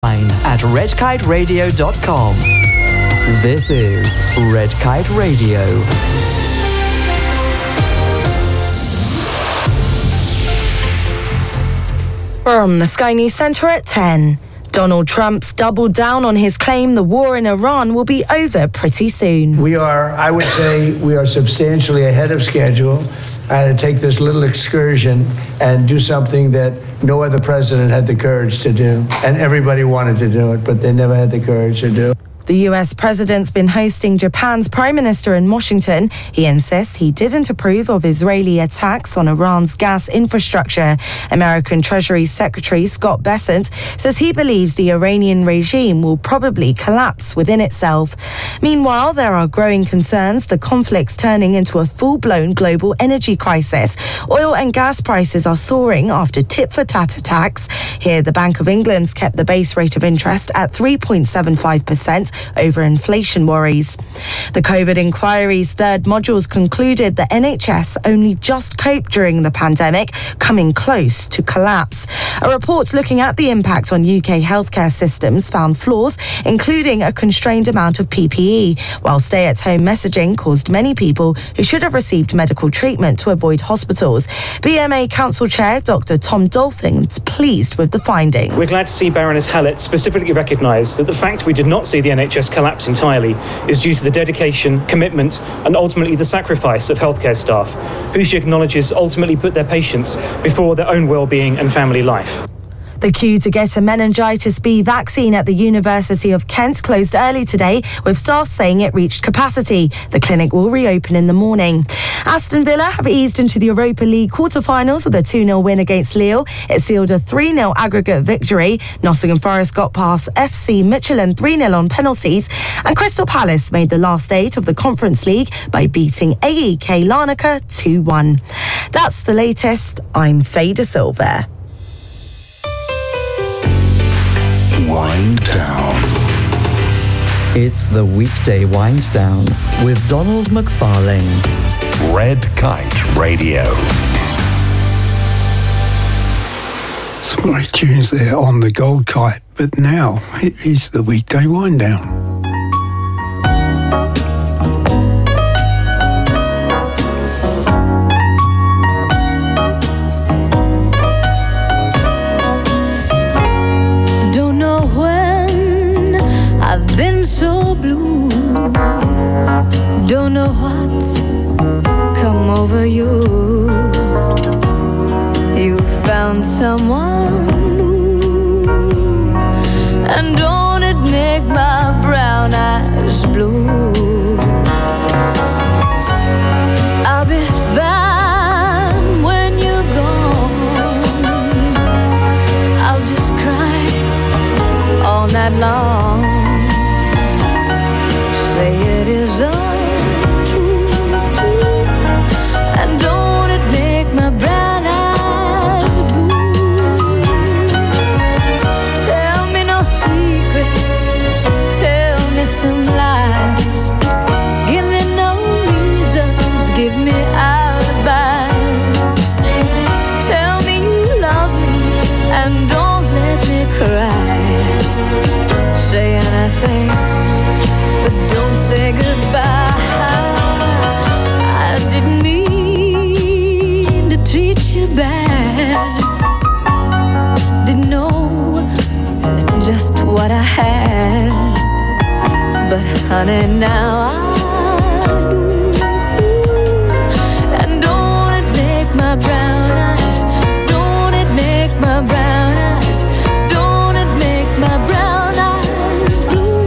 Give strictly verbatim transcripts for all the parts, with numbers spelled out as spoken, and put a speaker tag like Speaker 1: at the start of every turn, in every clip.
Speaker 1: At red kite radio dot com. This is Red Kite Radio.
Speaker 2: We're on the Sky News Centre at ten. Donald Trump's doubled down on his claim the war in Iran will be over pretty soon.
Speaker 3: We are, I would say, we are substantially ahead of schedule. I had to take this little excursion and do something that no other president had the courage to do. And everybody wanted to do it, but they never had the courage to do it.
Speaker 2: The U S president's been hosting Japan's prime minister in Washington. He insists he didn't approve of Israeli attacks on Iran's gas infrastructure. American Treasury Secretary Scott Bessent says he believes the Iranian regime will probably collapse within itself. Meanwhile, there are growing concerns the conflict's turning into a full-blown global energy crisis. Oil and gas prices are soaring after tit-for-tat attacks. Here, the Bank of England's kept the base rate of interest at three point seven five percent. Over inflation worries. The COVID inquiry's third modules concluded the N H S only just coped during the pandemic, coming close to collapse. A report looking at the impact on U K healthcare systems found flaws, including a constrained amount of P P E, while stay-at-home messaging caused many people who should have received medical treatment to avoid hospitals. B M A Council Chair Doctor Tom Dolphin's pleased with the findings.
Speaker 4: We're glad to see Baroness Hallett specifically recognise that the fact we did not see the N H S collapse entirely is due to the dedication, commitment and ultimately the sacrifice of healthcare staff, who she acknowledges ultimately put their patients before their own well-being and family life.
Speaker 2: The queue to get a meningitis B vaccine at the University of Kent closed early today, with staff saying it reached capacity. The clinic will reopen in the morning. Aston Villa have eased into the Europa League quarter-finals with a two nil win against Lille. It sealed a three nil aggregate victory. Nottingham Forest got past F C Midtjylland three nil on penalties. And Crystal Palace made the last eight of the Conference League by beating A E K Larnaca two one. That's the latest. I'm Faye De Silva.
Speaker 5: Wind Down.
Speaker 1: It's the weekday wind down with Donald McFarlane.
Speaker 5: Red Kite Radio.
Speaker 6: Some great tunes there on the Gold Kite, but now it is the weekday wind down.
Speaker 7: I've been so blue, don't know what's come over you. You found someone new, and don't it make my brown eyes blue? I'll be fine when you're gone. I'll just cry all night long. Say it is untrue, and don't it make my brown eyes blue? Tell me no secrets, tell me some lies. Give me no reasons, give me alibis. Tell me you love me, and don't let me cry. Say anything, but don't say goodbye. I didn't mean to treat you bad. Didn't know just what I had. But honey, now I do. And don't it make my brown eyes, don't it make my brown eyes, don't it make my brown eyes blue?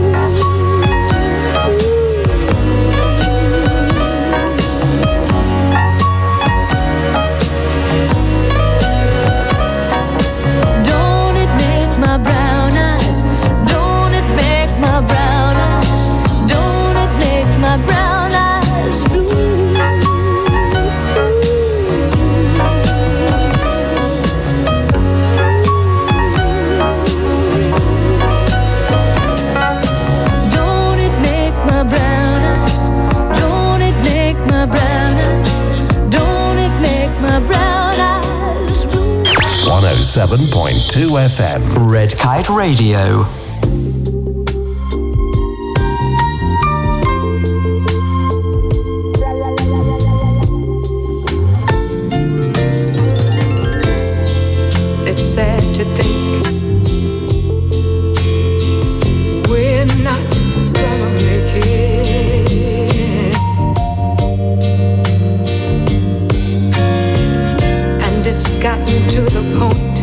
Speaker 7: Brown eyes, don't it make my brown eyes, don't it make
Speaker 5: seven point two F M.
Speaker 1: Red Kite Radio.
Speaker 8: It's sad to think we're not gonna make it, and it's gotten to the point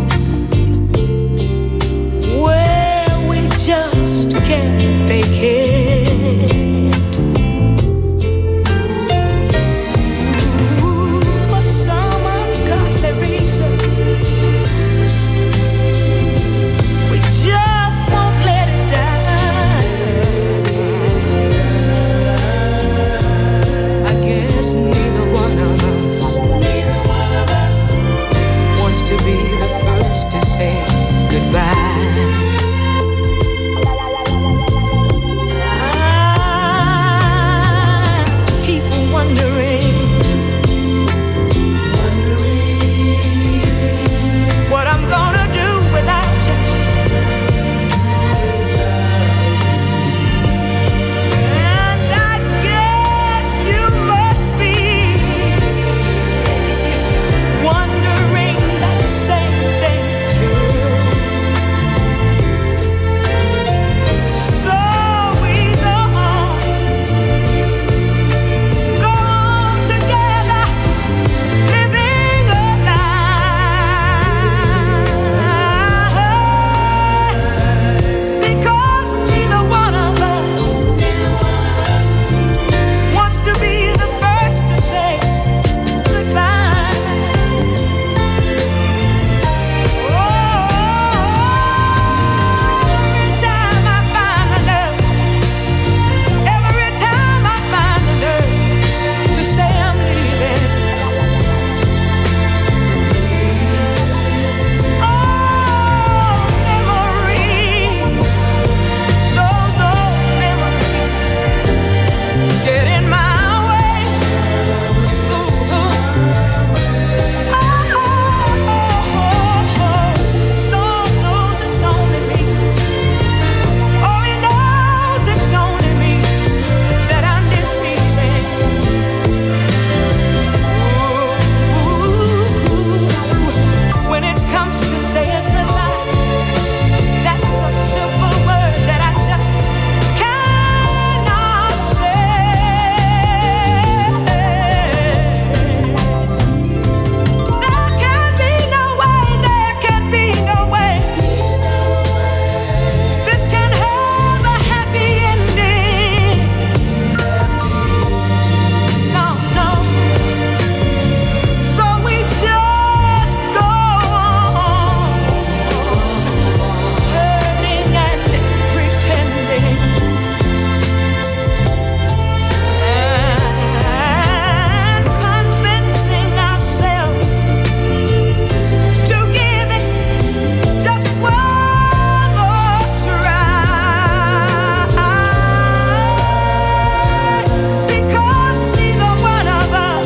Speaker 8: where we just can't fake it. Ooh, for some ungodly reason, we just won't let it die. I guess neither one of us, neither one of us wants to be the first to say goodbye. I keep wondering, wondering what I'm gonna do without you. And I guess you must be wondering that same thing too. So we go on, go on together, living a lie. Because neither one of us wants to be the first to say goodbye. Oh, every time I find the nerve, every time I find the nerve to say I'm leaving, oh, memories, those old memories get in my way. Ooh, oh, Lord knows it's only me. Oh, He knows it's only me that I'm deceiving. Ooh, when it comes to saying goodbye, that's a simple word that I just cannot say. There can be no way, there can be no way this can have a happy ending. No, no. So we just go on hurting and pretending and convincing ourselves to give it just one more try. Because neither one of us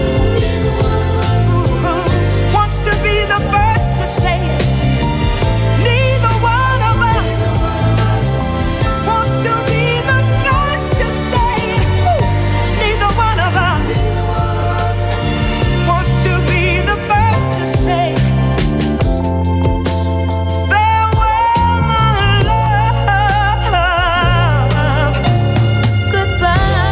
Speaker 8: wants to be the first to say it. Neither one of us wants to be the first to say it. Neither one of us wants to be the first to say farewell, my love, goodbye.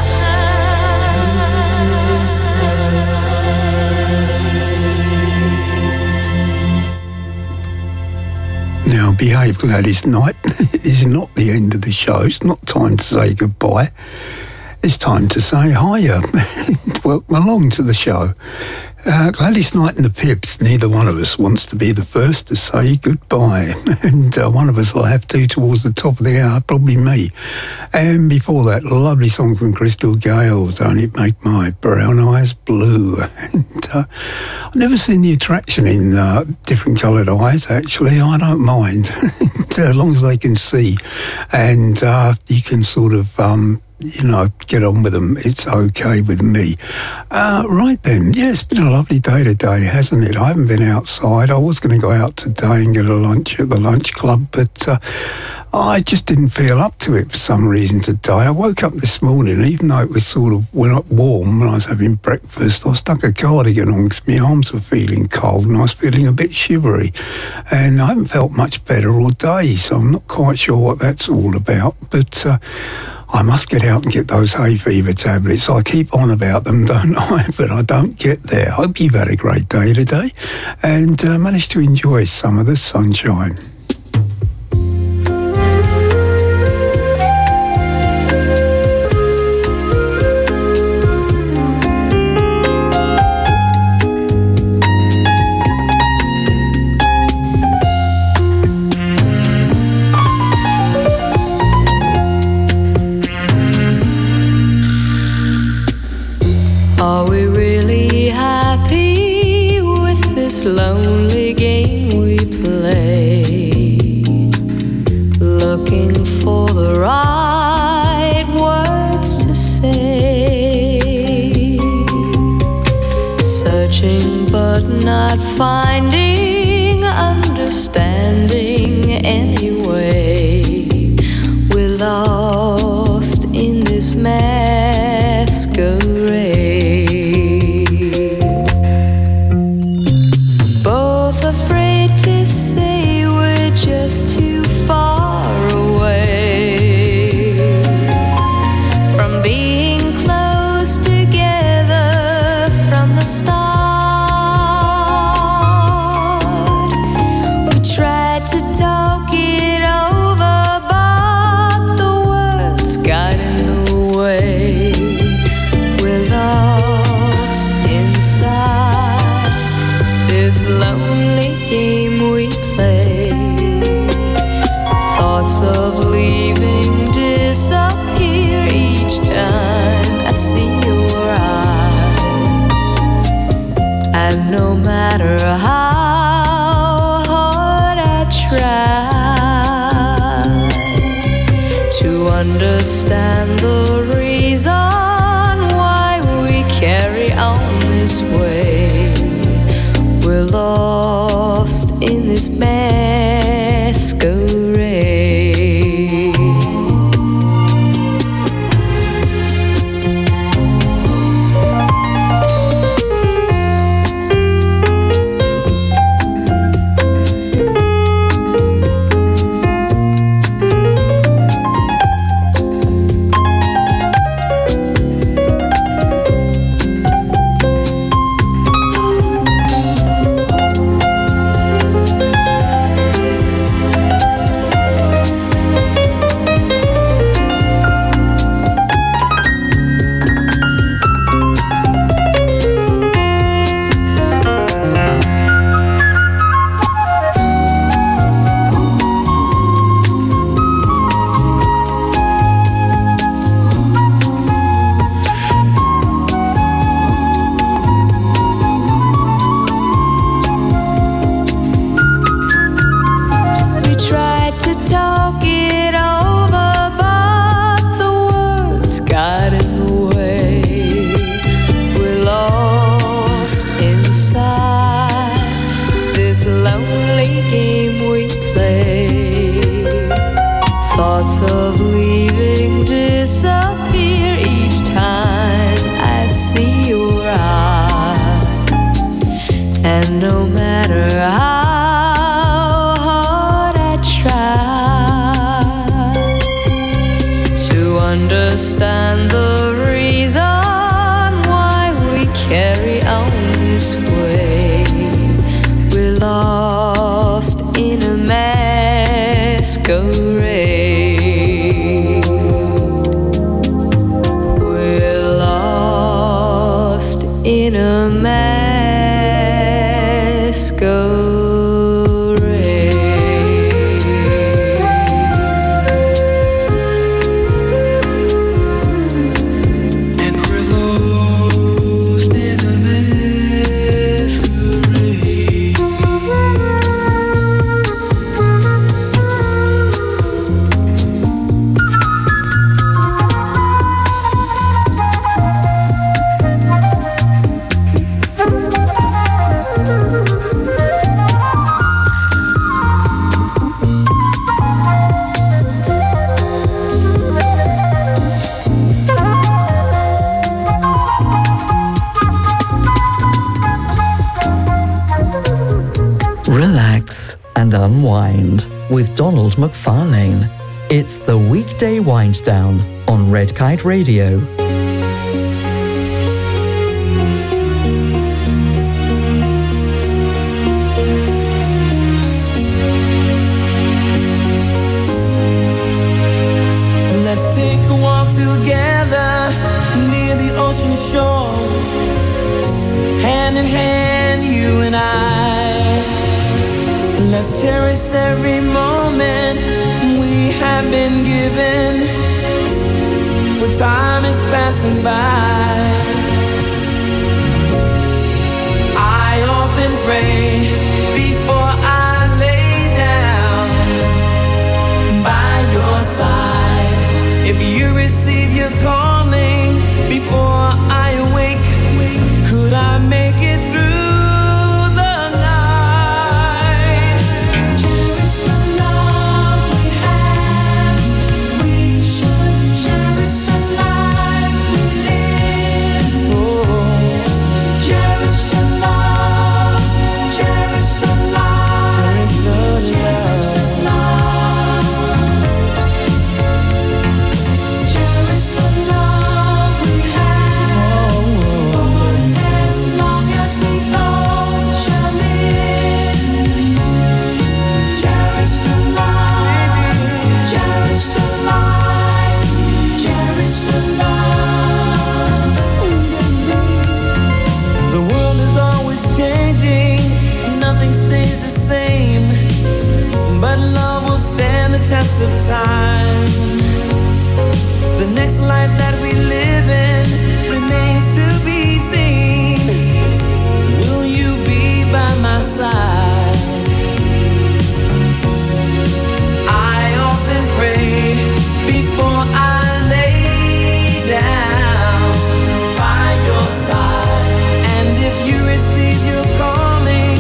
Speaker 6: Now, behave, Gladys Knight. It's not the end of the show. It's not time to say goodbye. It's time to say hiya. Welcome along to the show. Uh, Gladys Knight and the Pips, neither one of us wants to be the first to say goodbye. And uh, one of us will have to towards the top of the hour, probably me. And before that, a lovely song from Crystal Gale, Don't It Make My Brown Eyes Blue. And uh, I've never seen the attraction in uh, different coloured eyes, actually. I don't mind, as long as they can see. And uh, you can sort of... Um, you know, get on with them. It's okay with me. Uh, right then, yeah, it's been a lovely day today, hasn't it? I haven't been outside. I was going to go out today and get a lunch at the lunch club, but uh, I just didn't feel up to it for some reason today. I woke up this morning, even though it was sort of went warm when I was having breakfast, I stuck a cardigan on because my arms were feeling cold and I was feeling a bit shivery. And I haven't felt much better all day, so I'm not quite sure what that's all about. But uh, I must get out and get those hay fever tablets. I keep on about them, don't I? But I don't get there. Hope you've had a great day today and uh, managed to enjoy some of the sunshine.
Speaker 7: Are we really happy with this lonely game we play? Looking for the right words to say, searching but not finding understanding anyway. We're lost in this masquerade. Just too far away from being close together from the start. We tried to talk it over, but the words got in the way. We're lost inside this lonely game we play. Thoughts of leaving disappear each time I see your eyes. And no matter how hard I try to understand the reason why we carry on this way, we're lost in this masquerade. Understand the reason why we carry on this way. We're lost in a masquerade. We're lost in a masquerade.
Speaker 1: Unwind with Donald McFarlane. It's the weekday wind down on Red Kite Radio.
Speaker 9: Let's take a walk together near the ocean shore, hand in hand, you and I. Let's cherish every moment we have been given, for time is passing by. I often pray before I lay down by your side. If you receive your calling before I awake, could I make it through the night? Cherish the love we have. We should cherish the life we live. Oh, cherish the love, cherish the life, cherish the love. Stays the same, but love will stand the test of time. The next life that we live in remains to be seen. Will you be by my side? I often pray before I lay down by your side, and if you receive your calling,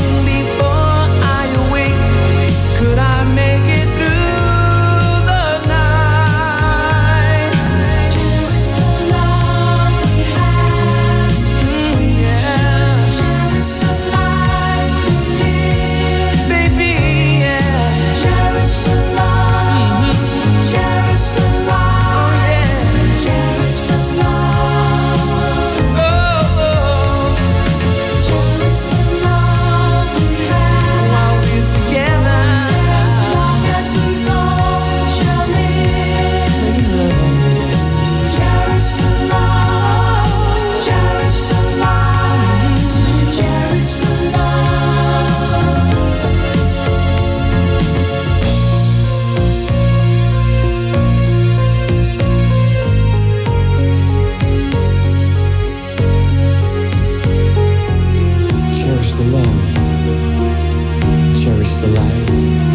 Speaker 9: could I make it through the night? Cherish the love we have. Mm, yeah. Cherish the life we live. Baby, yeah. Cherish the love. Mm-hmm. Cherish the life. Oh, yeah. Cherish the love. Oh, oh. Cherish the love we have. While we're together. Cherish the love, cherish the life.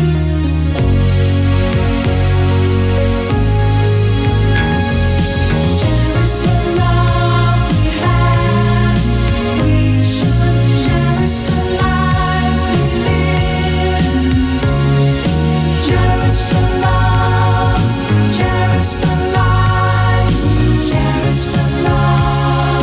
Speaker 9: Cherish the love we have. We should cherish the life we live. Cherish the love, cherish the life, cherish the love.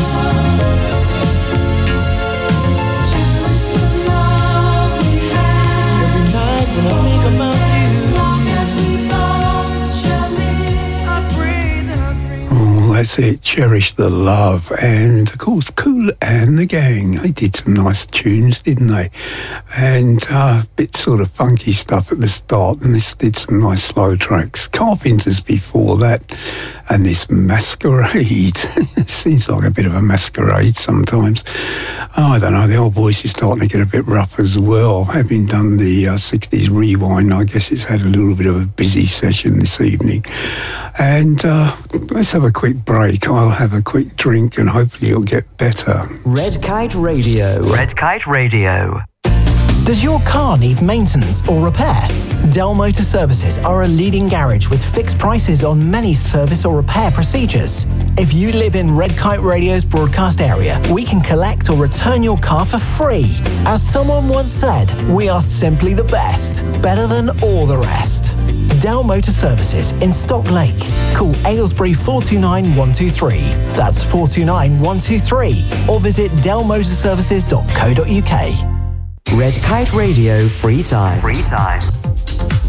Speaker 9: Cherish the love we have. Every night when I think about you, as long as we both shall live, I pray that I dream.
Speaker 6: Oh, that's it. Cherish the love. And of course, Kool and the Gang. They did some nice tunes, didn't they? And uh, a bit sort of funky stuff at the start. And this did some nice slow tracks. Carpenters before that. And this Masquerade. Seems like a bit of a masquerade sometimes. Oh, I don't know. The old voice is starting to get a bit rough as well. Having done the uh, sixties rewind, I guess it's had a little bit of a busy session this evening. And uh, let's have a quick break. I'll have a quick drink and hopefully it'll get better.
Speaker 1: Red Kite Radio. Red Kite Radio.
Speaker 10: Does your car need maintenance or repair? Dell Motor Services are a leading garage with fixed prices on many service or repair procedures. If you live in Red Kite Radio's broadcast area, we can collect or return your car for free. As someone once said, we are simply the best, better than all the rest. Dell Motor Services in Stock Lake. Call Aylesbury four two nine one two three. That's four two nine one two three. Or visit dell motor services dot co dot uk.
Speaker 1: Red Kite Radio Free Time. Free Time.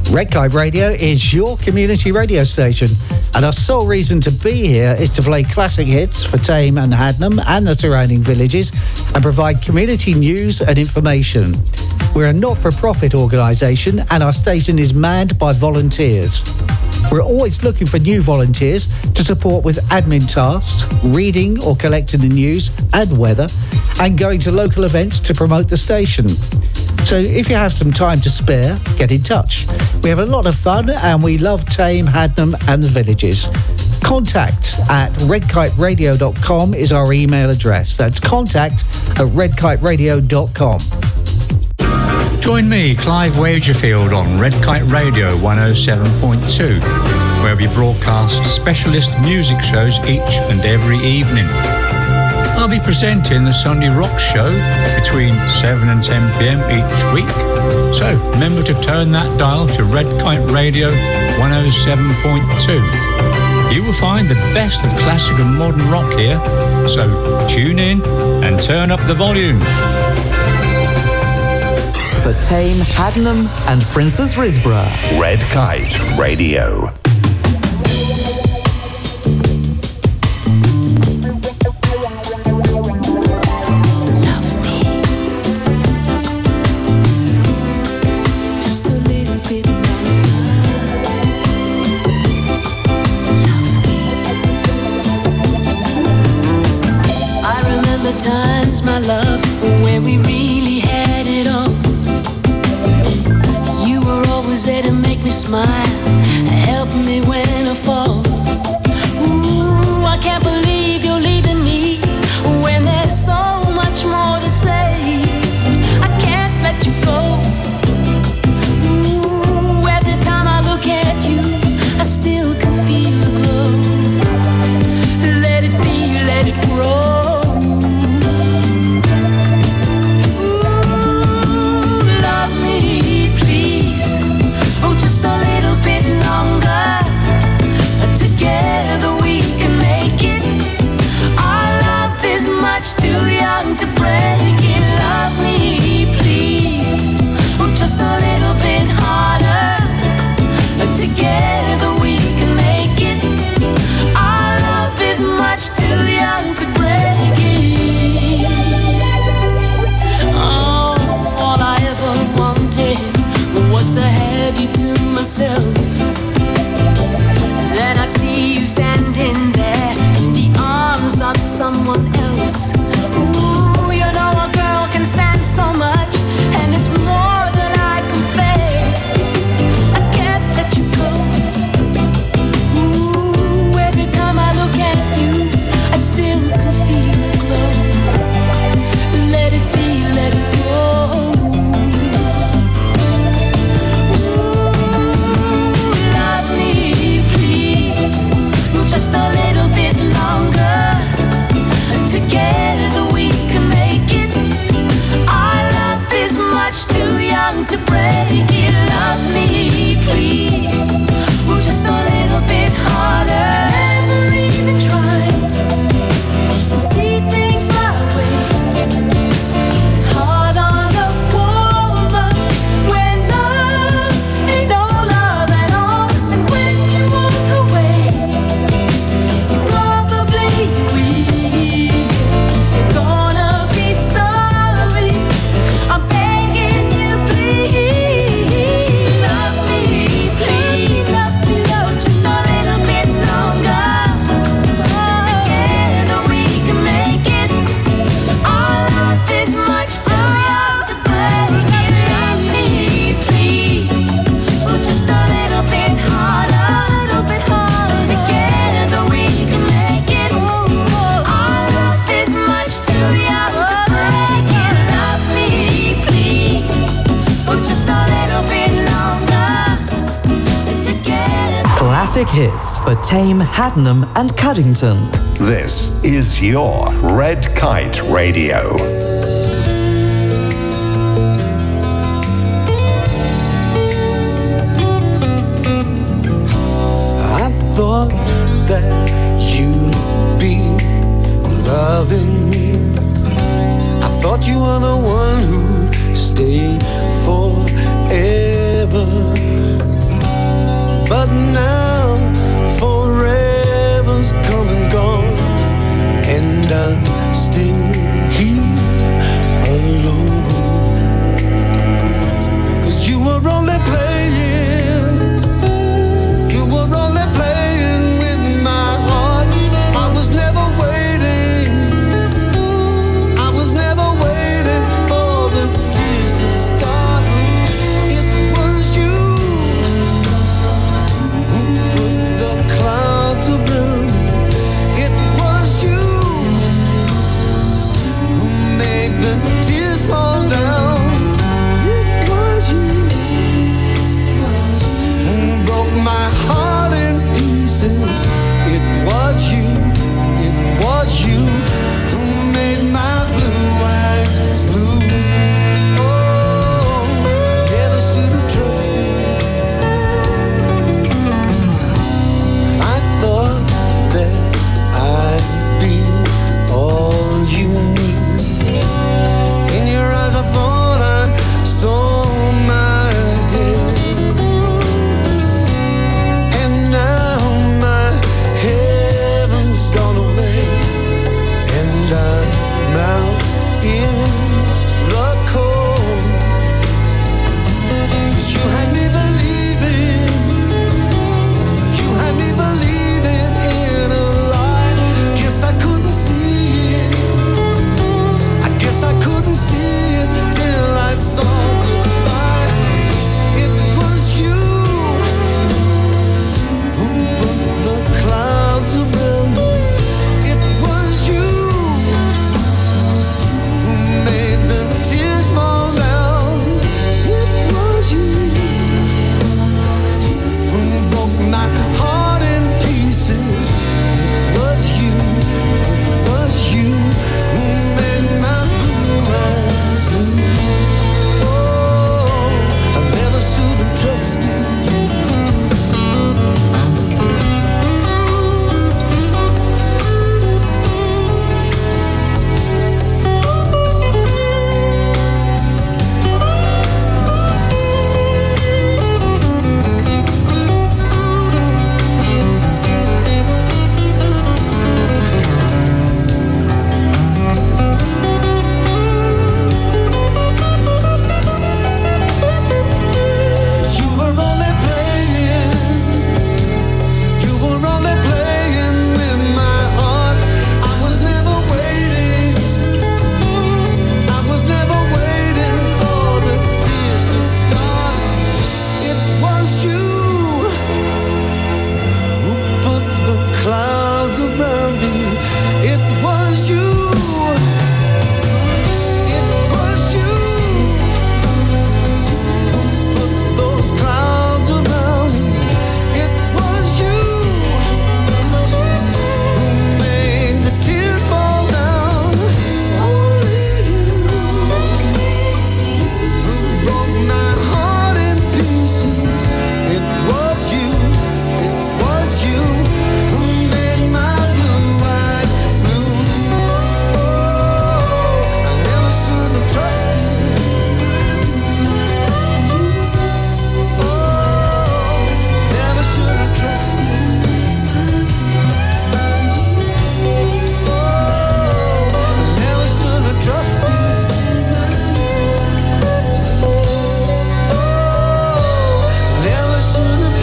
Speaker 11: Red Kite Radio is your community radio station, and our sole reason to be here is to play classic hits for Tame and Hadnam and the surrounding villages and provide community news and information. We're a not-for-profit organisation and our station is manned by volunteers. We're always looking for new volunteers to support with admin tasks, reading or collecting the news and weather, and going to local events to promote the station. So if you have some time to spare, get in touch. We have a lot of fun and we love Tame, Hadnam and the villages. Contact at red kite radio dot com is our email address. That's contact at red kite radio dot com.
Speaker 12: Join me, Clive Wagerfield, on Red Kite Radio one oh seven point two, where we broadcast specialist music shows each and every evening. I'll be presenting the Sunday Rock Show between seven and ten p.m. each week. So remember to turn that dial to Red Kite Radio one oh seven point two. You will find the best of classic and modern rock here. So tune in and turn up the volume.
Speaker 1: For Tame, Hadnam and Princess Risborough.
Speaker 5: Red Kite Radio.
Speaker 7: Times, my love, when we really had it on. You were always there to make me smile, help me when I fall. Ooh, I can't believe you're leaving me when there's so much more to say. I can't let you go. Ooh, every time I look at you, I still can feel the glow. Let it be, let it grow. Too young to break it. Love me, please. Oh, just a little bit harder. Together we can make it. Our love is much too young to break it. Oh, all I ever wanted was to have you to myself. Then I see you standing there in the arms of someone else. Ooh, you know a girl can stand so much, and it's more than I can bear. I can't let you go. Ooh, every time I look at you, I still can feel it glow. Let it be, let it go. Ooh, love me, please, just a little bit longer. Together we can make it. Our love is much too young to break it. Love me, please. Well, just a little bit harder. Never even tried to see things my way. It's hard on a woman when love ain't no love at all. And when you walk away, you probably will. You're gonna be sorry. I'm begging you, please. Love me, please. Love just a little bit longer. Together we can make it. Our love is much too young to break it. Love me, please. Oh, just a little bit harder. A little bit harder. Together we can make it. Our love is much too young to break it. Love me, please. Oh, just a little bit longer. Together.
Speaker 1: Classic hits for Tame, Hadnam and Cuddington.
Speaker 5: This is your Red Kite Radio.
Speaker 13: I thought that you'd be loving me. I thought you were the one who'd stay forever. but now forever's come and gone, and I'm still here alone. 'Cause you were only playing, you were only playing with my heart. I was never waiting, I was never waiting for the tears to start. It was you who put the clouds around me. It was you who made the tears fall down. It was you who broke my heart in pieces. It was you, it was you who made my blue eyes blue. Oh, I never should have trusted. I thought that I'd be all you need. In your eyes I thought I saw my head, and now my heaven's gone away, and I'm out in the cold. 'Cause you had me believing, you had me believing in a lie. Guess I couldn't see it, I guess I couldn't see it till I saw goodbye. It was you who put the clouds around me. It was you who made the tears fall down. It was you who broke my heart in pieces. It was you, it was you who made my blue eyes blue. Oh, I never should have trusted you. You were only playing, you were only playing with my heart. I was never waiting, I was never waiting for the tears to start. It was you who put the clouds around me. It was you, it was you who put those clouds around me. It was you who made the tears fall down. Only you who broke my heart in pieces. It was you, it was you who made my blue eyes blue. Oh, I never should have trusted. Oh, never should have trusted. Oh, never should have trusted. Oh, never should have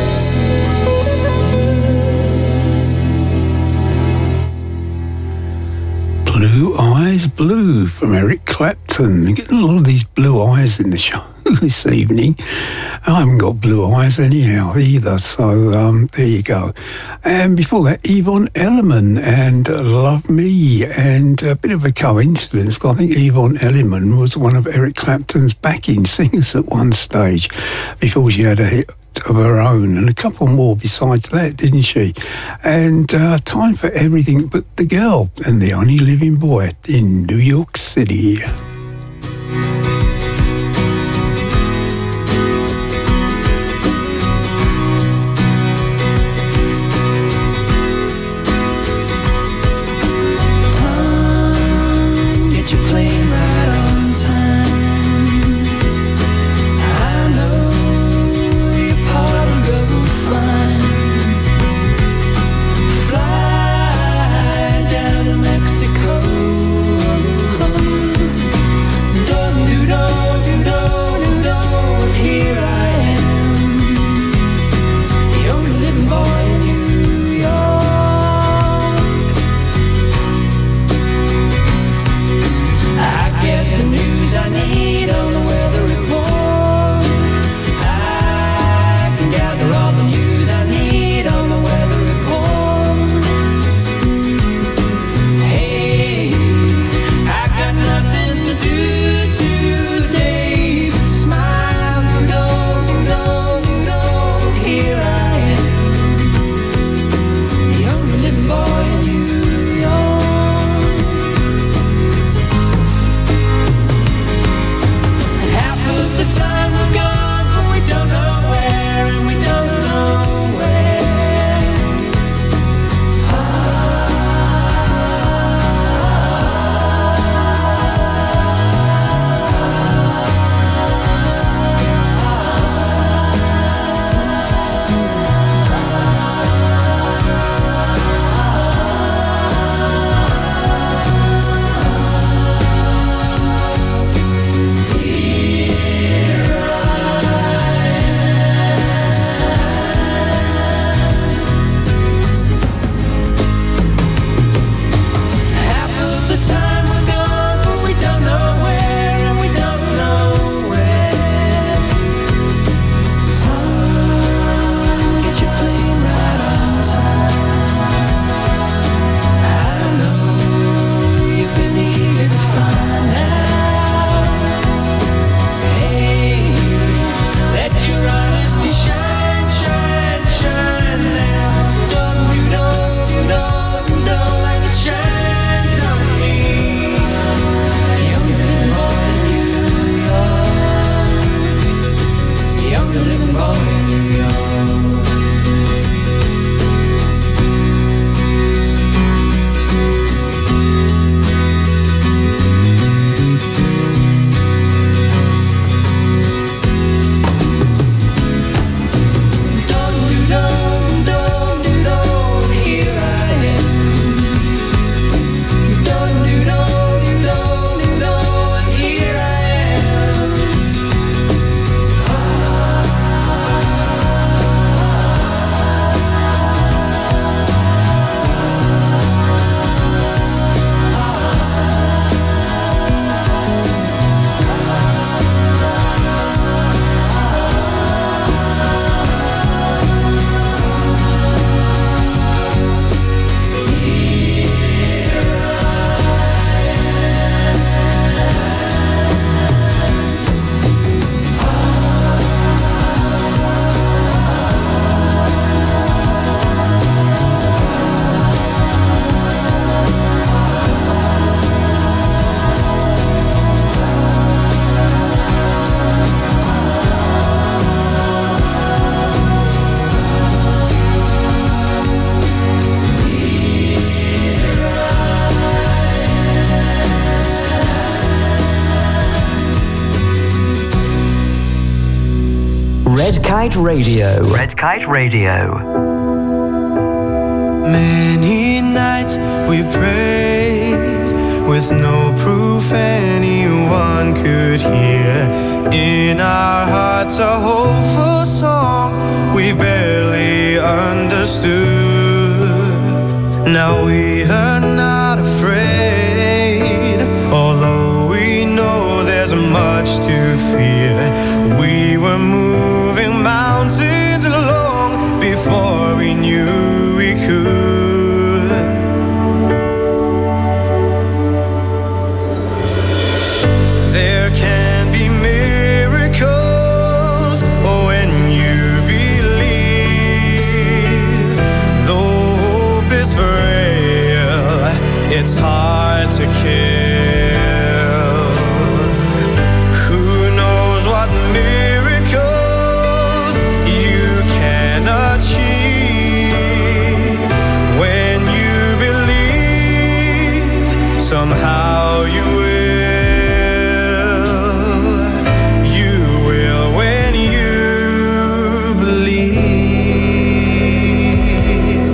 Speaker 13: trusted.
Speaker 6: Blue Eyes Blue from Eric Clapton. You're getting a lot of these blue eyes in the show this evening. I haven't got blue eyes anyhow either, so um, there you go. And before that, Yvonne Elliman and uh, Love Me, and a bit of a coincidence, 'cause I think Yvonne Elliman was one of Eric Clapton's backing singers at one stage before she had a hit of her own, and a couple more besides that, didn't she? And uh, time for Everything But the Girl and the Only Living Boy in New York City.
Speaker 9: Part of
Speaker 1: Red Kite Radio. Red Kite Radio.
Speaker 9: Many nights we prayed with no proof anyone could hear. In our hearts a hopeful song we barely understood. Now we are not afraid, although we know there's much to fear. We were moving mountains long before we knew we could. There can be miracles when you believe. Though hope is frail, it's hard to kill. Who knows what miracles you can achieve when you believe? Somehow you will. You will when you believe.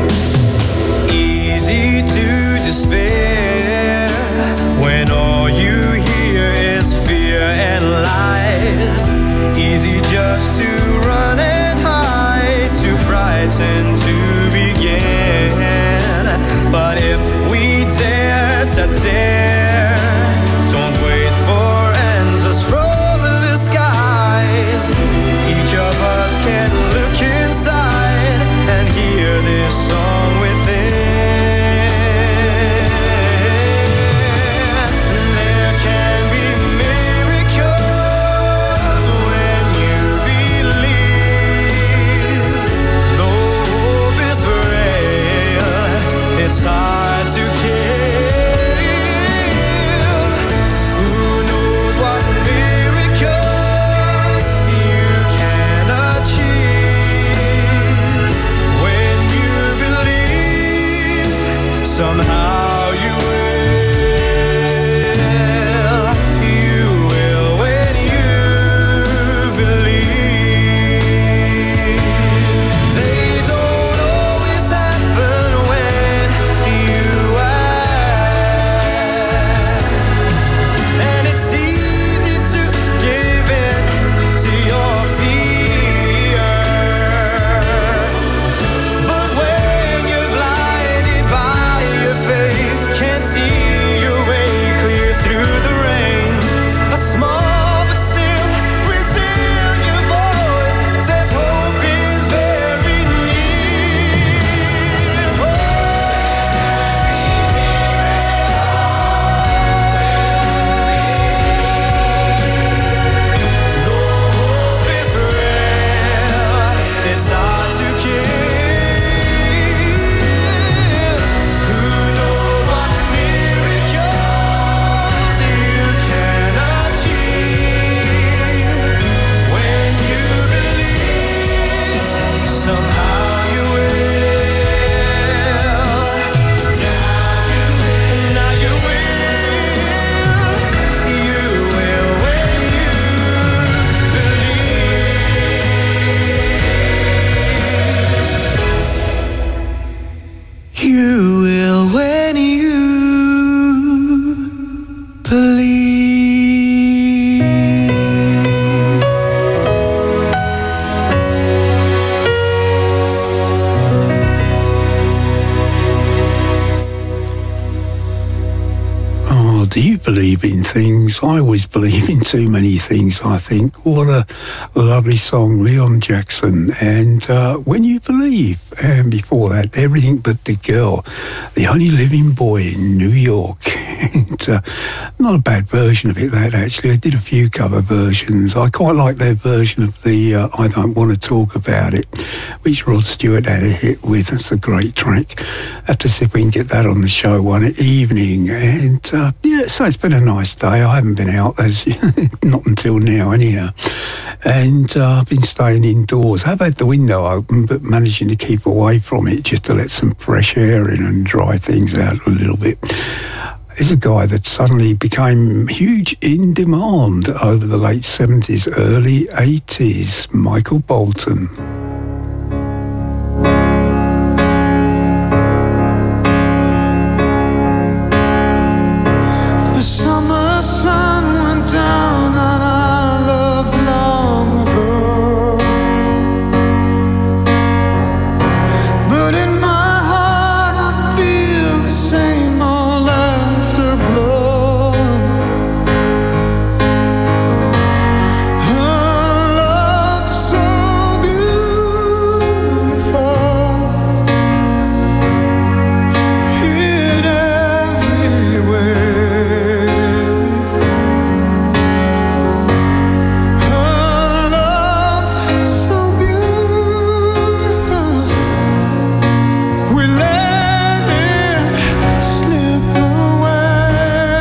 Speaker 9: Easy to despair when all you hear is fear and lies. Easy just to run and hide, too frightened to begin. But if we dare to dare, don't wait for answers from the skies. Each of us can look inside and hear this song within. There can be miracles when you believe. Though hope is frail, it's hard to kill. Who knows what miracles you can achieve when you believe? Somehow you will. You will when you believe. They don't always happen when you act, and it's easy to give in to your fear. But when you're blinded by your faith, can't see your way clear through the rain, a small but still resilient voice says hope is very near. Oh, though hope is frail, it's hard to kill. Who knows what miracles you can achieve when you believe? Somehow you will. Now you will. You will when you believe. You will when you
Speaker 6: Oh, do you believe in things? I always believe in too many things, I think. What a lovely song, Leon Jackson. And uh, When You Believe. And before that, Everything But the Girl, the only living boy in New York. And, uh, not a bad version of it, that, actually. I did a few cover versions. I quite like their version of the uh, I Don't Want to Talk About It, which Rod Stewart had a hit with. That's a great track. Have to see if we can get that on the show one evening. And, uh, yeah, so it's been a nice day. I haven't been out, as not until now, anyhow. And uh, I've been staying indoors. I've had the window open, but managing to keep away from it just to let some fresh air in and dry things out a little bit. is a guy that suddenly became huge in demand over the late seventies, early eighties, Michael Bolton.
Speaker 13: The summer sun went down on our love long ago, but in my heart I feel the same old afterglow. Her love so beautiful, hid everywhere. Her love so beautiful, we let it slip away.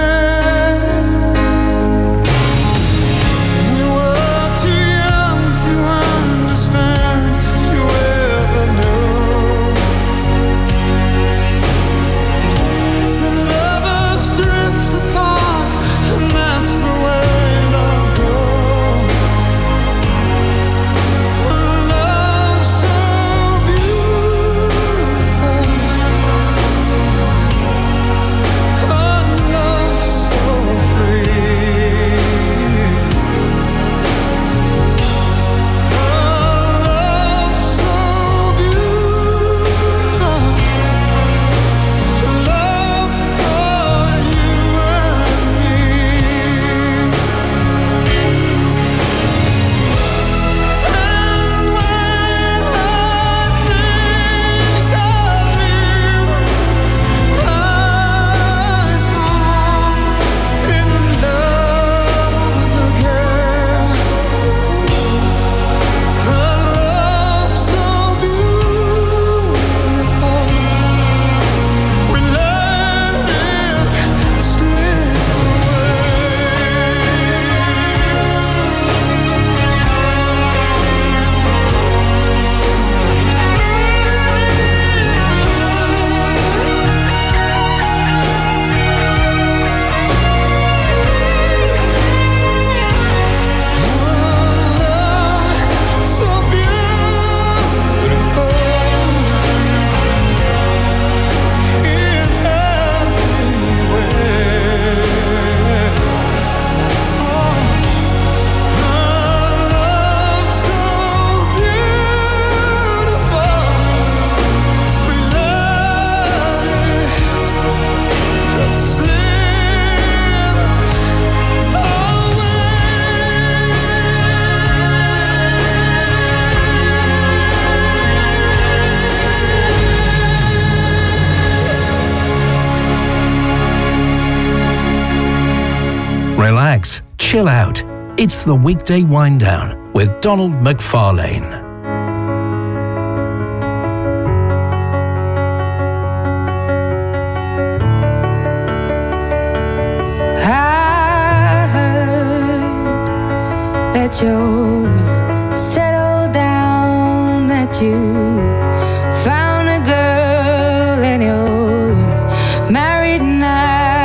Speaker 13: We were too young to understand, to ever know that lovers drift apart, and that's the way love goes. Her love so beautiful, her love so free, her love so beautiful, her love for you and me. And when I think of you, I fall in love again. Her love so beautiful, we let it slip so beautiful, hid everywhere. Her love so beautiful, we let it just slip
Speaker 14: Relax, chill out. It's the weekday wind down with Donald McFarlane.
Speaker 7: I heard that you're settled down, that you found a girl and you're married now.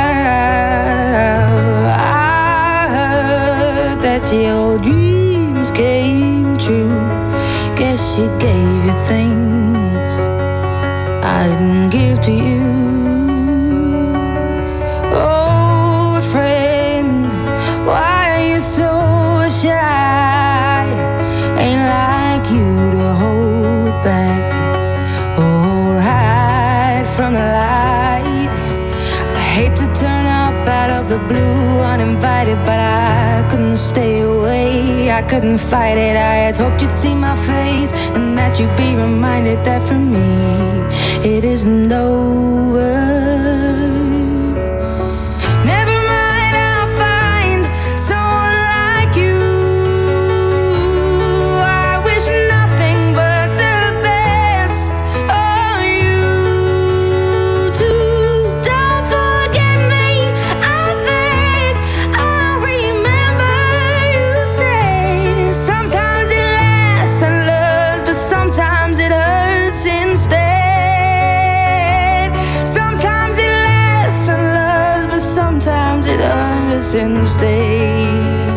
Speaker 7: I heard that your dreams came true. Guess she gave you things I didn't give to you. Old friend, why are you so shy? Ain't like you to hold back or hide from the light. I hate to turn up out of the blue uninvited, but I couldn't stay away. I couldn't fight it. I had hoped you'd see my face and that you'd be reminded that for me it isn't over. Never mind, I'll find someone like you. I wish nothing but the best of you too. Don't forget me, I think I'll remember you say sometimes it lasts and loves, but sometimes it hurts instead. Sometimes hurts instead.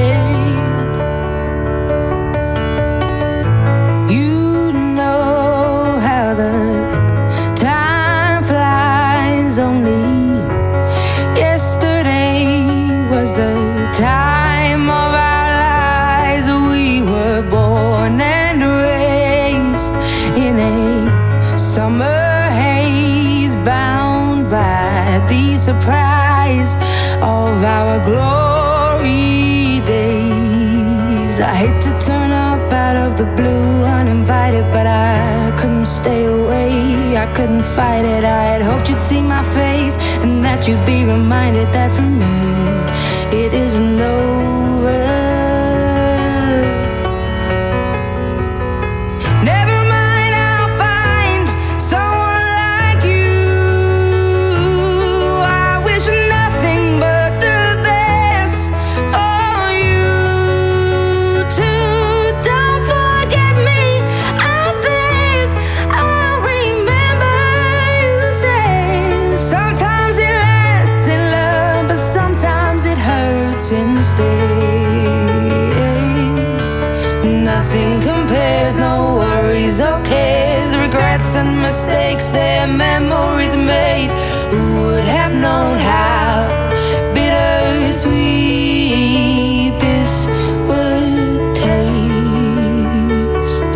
Speaker 7: You know how the time flies. Only yesterday was the time of our lives. We were born and raised in a summer haze, bound by the surprise of our glory days. I hate to turn up out of the blue uninvited, but I couldn't stay away, I couldn't fight it. I had hoped you'd see my face and that you'd be reminded that for me it isn't over. Never mind, I'll find someone like you. I wish nothing but the best for you too. Don't forget me, I beg. I remember you said sometimes it lasts in love, but sometimes it hurts instead. Nothing compares, no worries or cares, regrets and mistakes, their memories made. Who would have known how bittersweet this would taste?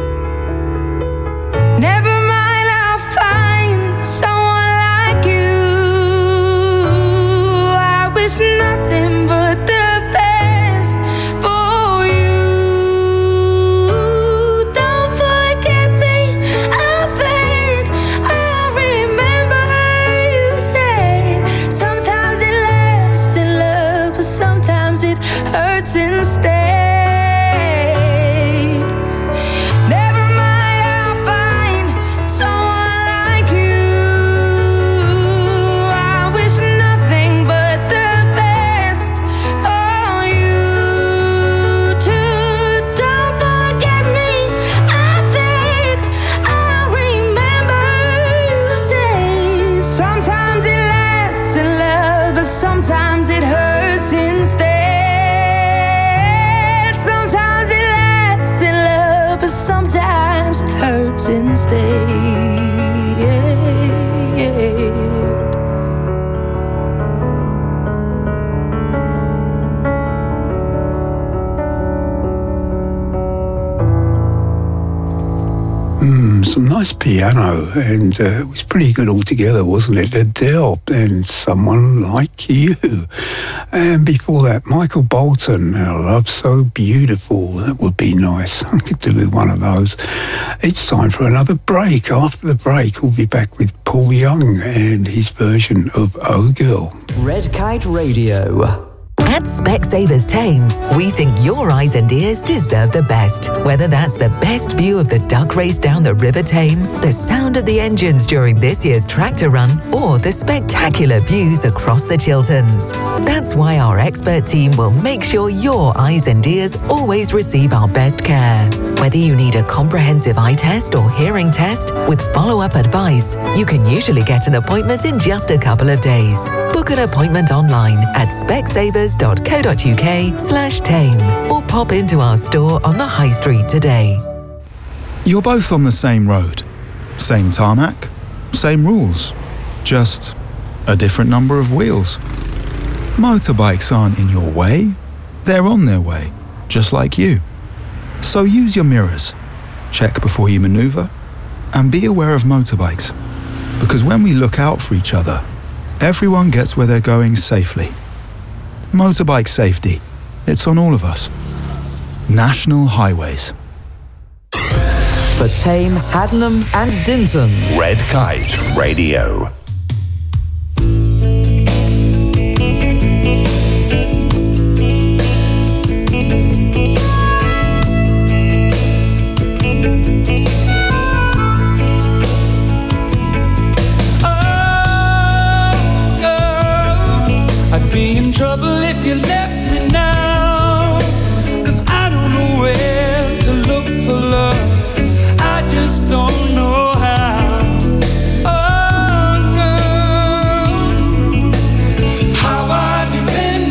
Speaker 7: Never mind, I'll find someone like you. I wish nothing but the best for you. Don't forget me, I beg. I remember you said sometimes it lasts in love, but sometimes it hurts instead. Never mind, I'll find someone like you. I wish nothing but the best for you too. Don't forget me, I beg. I remember you say sometimes it lasts in love, but sometimes it hurts instead. Sometimes it lasts in love, but sometimes it hurts instead.
Speaker 6: Mm, some nice piano, and uh, it was pretty good altogether, wasn't it? Adele and Someone Like You. And before that, Michael Bolton, Our Love So Beautiful. That would be nice. I could do with one of those. It's time for another break. After the break, we'll be back with Paul Young and his version of Oh Girl.
Speaker 1: Red Kite Radio.
Speaker 15: At Specsavers Tame, we think your eyes and ears deserve the best. Whether that's the best view of the duck race down the River Tame, the sound of the engines during this year's tractor run, or the spectacular views across the Chilterns. That's why our expert team will make sure your eyes and ears always receive our best care. Whether you need a comprehensive eye test or hearing test with follow-up advice, you can usually get an appointment in just a couple of days. Book an appointment online at specsavers.co.uk slash tame or pop into our store on the High Street today.
Speaker 16: You're both on the same road, same tarmac, same rules, just a different number of wheels. Motorbikes aren't in your way, they're on their way, just like you. So use your mirrors, check before you maneuver, and be aware of motorbikes. Because when we look out for each other, everyone gets where they're going safely. Motorbike safety, it's on all of us. National Highways.
Speaker 1: For Tame, Haddenham and Dinton.
Speaker 5: Red Kite Radio.
Speaker 9: I'd be in trouble if you left me now, 'cause I don't know where to look for love, I just don't know how. Oh no, how I depend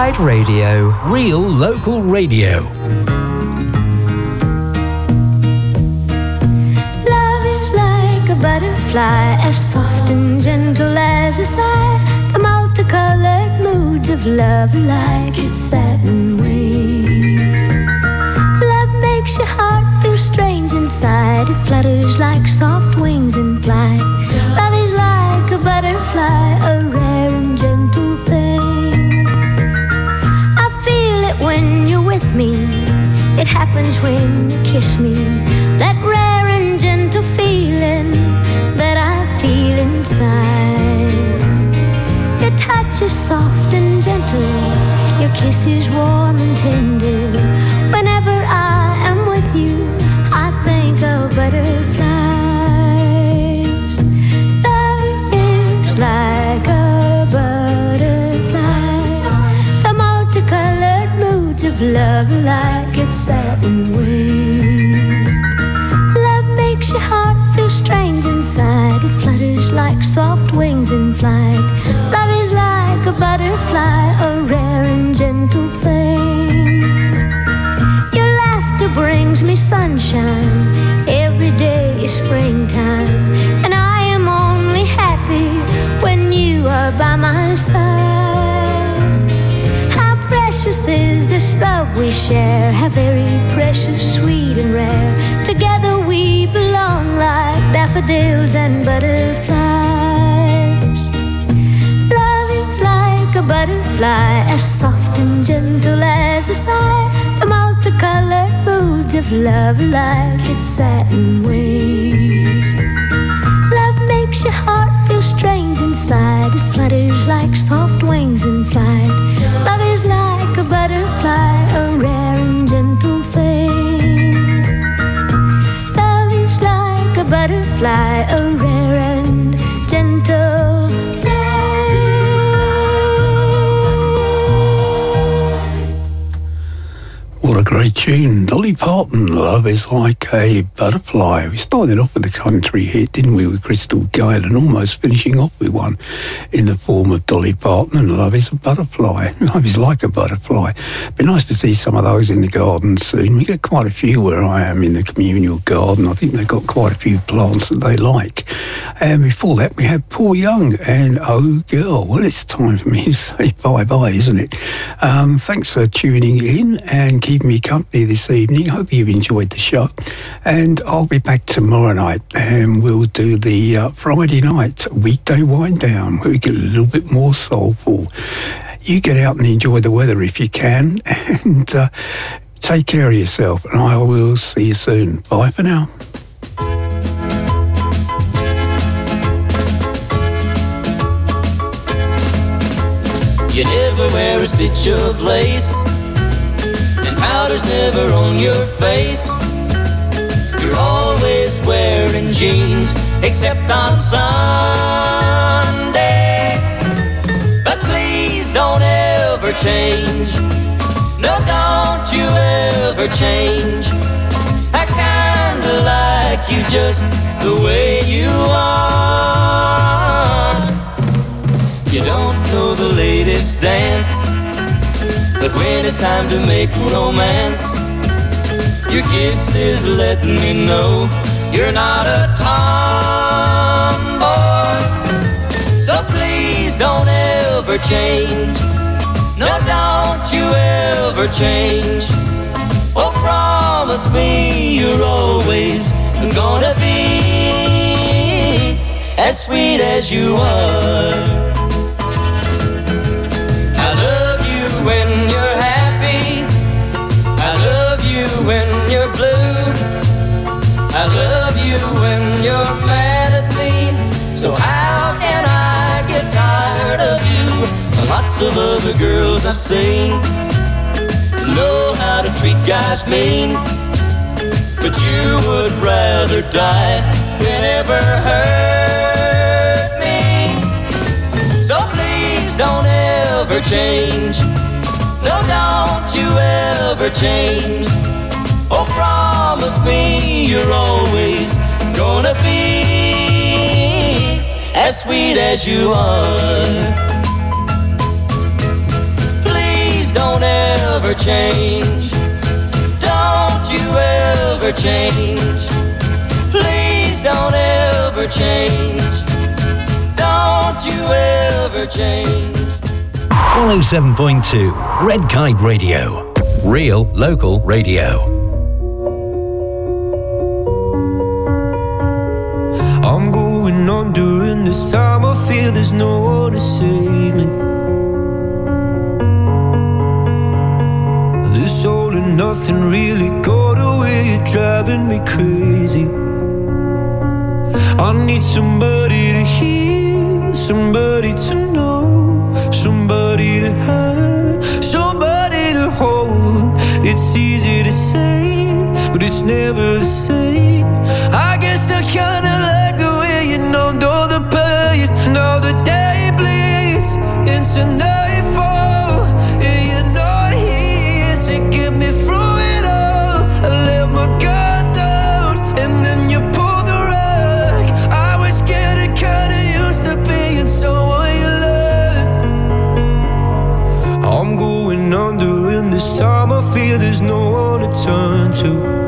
Speaker 1: Kite Radio.
Speaker 14: Real local radio.
Speaker 7: Love is like a butterfly, as soft and gentle as a sigh. The multicolored moods of love like its satin wings. Love makes your heart feel strange inside. It flutters like soft wings in flight. Love is like a butterfly, a rare and gentle thing. I feel it when you're with me. It happens when you kiss me. That rare and gentle feeling that I feel inside. Your touch is soft and gentle. Your kiss is warm and tender. Whenever I am with you, I think of butterflies. Love is like a butterfly. The multicolored moods of love like its satin wings. Love makes your heart feel strange inside. It flutters like soft wings in flight. Love is like a butterfly, a rare and gentle thing. Your laughter brings me sunshine. Every day is springtime. And I am only happy when you are by my side. How precious is this love we share. How very precious, sweet and rare. Together we belong like daffodils and butterflies. Love is like a butterfly, as soft and gentle as a sigh. The multicolored moods of love like its satin wings. Love makes your heart feel strange inside. It flutters like soft wings in flight. Love is like a butterfly, a rare and gentle thing. Love is like a butterfly, a rare and gentle
Speaker 6: What a great tune. Dolly Parton, Love is Like a Butterfly. We started off with a country hit, didn't we, with Crystal Gayle, and almost finishing off with one in the form of Dolly Parton, and Love is a Butterfly. Love is like a butterfly. Be nice to see some of those in the garden soon. We get quite a few where I am in the communal garden. I think they've got quite a few plants that they like. And before that, we had Paul Young and Oh Girl. Well, it's time for me to say bye-bye, isn't it? Um, thanks for tuning in and keeping me company this evening. Hope you've enjoyed the show. And I'll be back tomorrow night and we'll do the uh, Friday night weekday wind down where we get a little bit more soulful. You get out and enjoy the weather if you can. And uh, take care of yourself. And I will see you soon. Bye for now.
Speaker 9: You never wear a stitch of lace, and powder's never on your face. You're always wearing jeans, except on Sunday. But please don't ever change. No, don't you ever change. I kinda like you just the way you are. You don't know the latest dance, but when it's time to make romance, your kiss is letting me know you're not a tomboy. So please don't ever change. No, don't you ever change. Oh, promise me you're always gonna be as sweet as you are. When you're happy, I love you when you're blue. I love you when you're mad at me. So how can I get tired of you? Lots of other girls I've seen know how to treat guys mean, but you would rather die than ever hurt me. So please don't ever change. No, don't you ever change. Oh, promise me you're always gonna be as sweet as you are. Please change. Don't you ever change. Please don't ever change. Don't you ever change.
Speaker 14: one oh seven point two Red Kite Radio. Real local radio.
Speaker 9: I'm going on during this time. I feel there's no one to save me. This all and nothing really got away. You're driving me crazy. I need somebody to hear, somebody to know, somebody to have, somebody to hold. It's easy to say, but it's never the same. I guess I kinda like the way you numbed all the pain. Now the day bleeds into nightfall, and you're not here to get me through it all. I let my guard down, and then you pulled the rug. I was getting kinda used to being someone you loved. I'm going under, and this time I feel there's no one to turn to.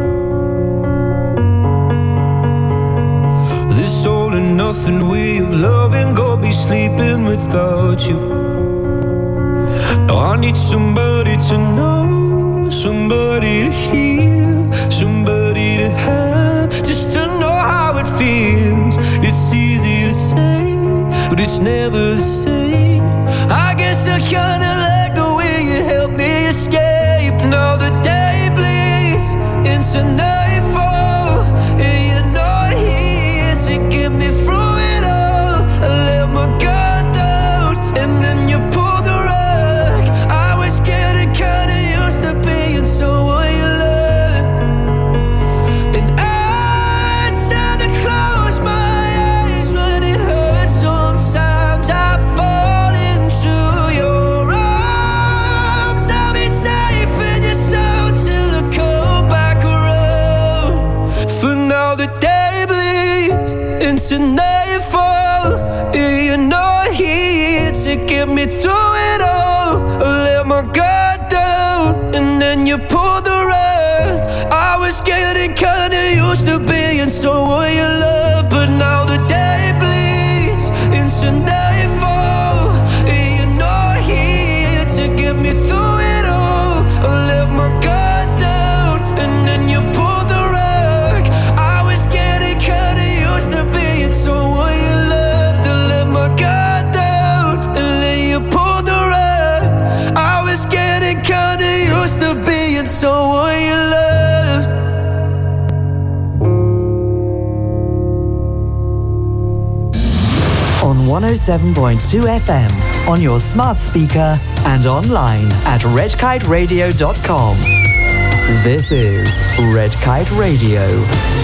Speaker 9: This all and nothing way of loving, go be sleeping without you. Now I need somebody to know, somebody to hear, somebody to have, just to know how it feels. It's easy to say, but it's never the same. I guess I kinda like the way you help me escape. Now the day bleeds into nightfall, and you're not here to get me through it all. I let my guard down, and then you pulled the rug. I was getting kinda used to being someone you loved. And I tend to close my eyes when it hurts. Sometimes I fall into your arms. I'll be safe in your soul till I come back around. For now the day bleeds into nightfall, and you're not here to get me through it all. I let my guard down, and then you pulled the rug. I was getting kinda used to being someone you love, but now the day bleeds into nightfall, and you're not here to get me through it all. I let my guard down, and then you pulled the rug. I was getting kinda used to being someone you loved. I let my guard down, and then you pulled the rug. I was getting kinda used to being someone you loved.
Speaker 1: On one oh seven point two F M, on your smart speaker and online at red kite radio dot com. This is Red Kite Radio.